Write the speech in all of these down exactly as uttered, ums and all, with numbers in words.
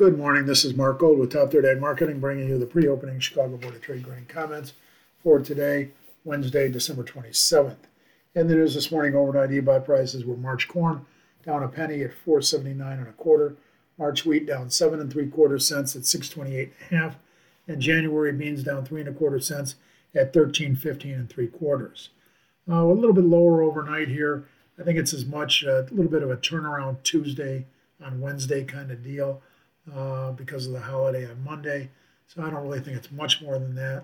Good morning. This is Mark Gold with Top thirty Ag Marketing, bringing you the pre-opening Chicago Board of Trade grain comments for today, Wednesday, December twenty-seventh. In the news this morning, overnight e-buy prices were March corn down a penny at four seventy-nine and a quarter, March wheat down seven and three quarter cents at six twenty-eight and a half, and January beans down three and a quarter cents at thirteen fifteen and three quarters. Uh, a little bit lower overnight here. I think it's as much uh, a little bit of a turnaround Tuesday on Wednesday kind of deal. Uh, because of the holiday on Monday. So I don't really think it's much more than that.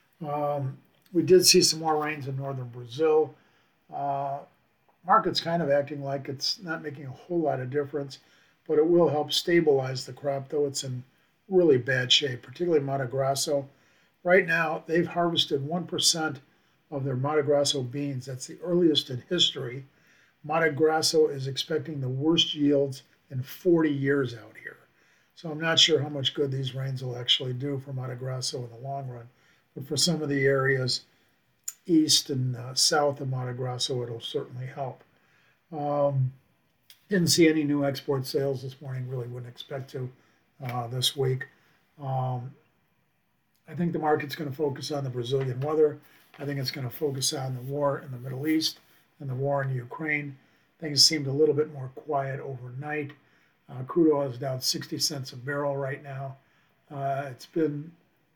Um, we did see some more rains in northern Brazil. Uh, market's kind of acting like it's not making a whole lot of difference, but it will help stabilize the crop, though it's in really bad shape, particularly Mato Grosso. Right now, they've harvested one percent of their Mato Grosso beans. That's the earliest in history. Mato Grosso is expecting the worst yields in forty years out here. So I'm not sure how much good these rains will actually do for Mato Grosso in the long run. But for some of the areas east and uh, south of Mato Grosso, it'll certainly help. Um, didn't see any new export sales this morning, really wouldn't expect to uh, this week. Um, I think the market's going to focus on the Brazilian weather. I think it's going to focus on the war in the Middle East and the war in Ukraine. Things seemed a little bit more quiet overnight. Uh, crude oil is down sixty cents a barrel right now. Uh, it's been,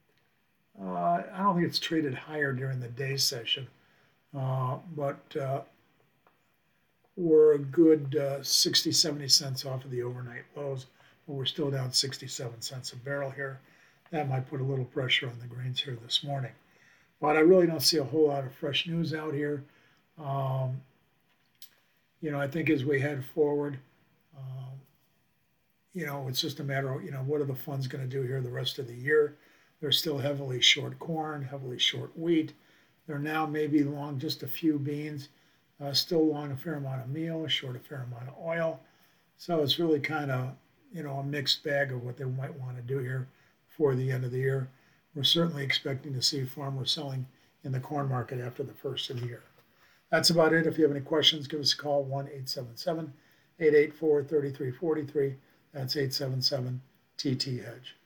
uh, I don't think it's traded higher during the day session, uh, but uh, we're a good uh, sixty, seventy cents off of the overnight lows, but we're still down sixty-seven cents a barrel here. That might put a little pressure on the grains here this morning. But I really don't see a whole lot of fresh news out here. Um, you know, I think as we head forward, um, you know, it's just a matter of, you know, what are the funds going to do here the rest of the year? They're still heavily short corn, heavily short wheat. They're now maybe long just a few beans, uh, still long a fair amount of meal, short a fair amount of oil. So it's really kind of, you know, a mixed bag of what they might want to do here before the end of the year. We're certainly expecting to see farmers selling in the corn market after the first of the year. That's about it. If you have any questions, give us a call, one eight seven seven, eight eight four, three three four three. That's eight seven seven T T Hedge.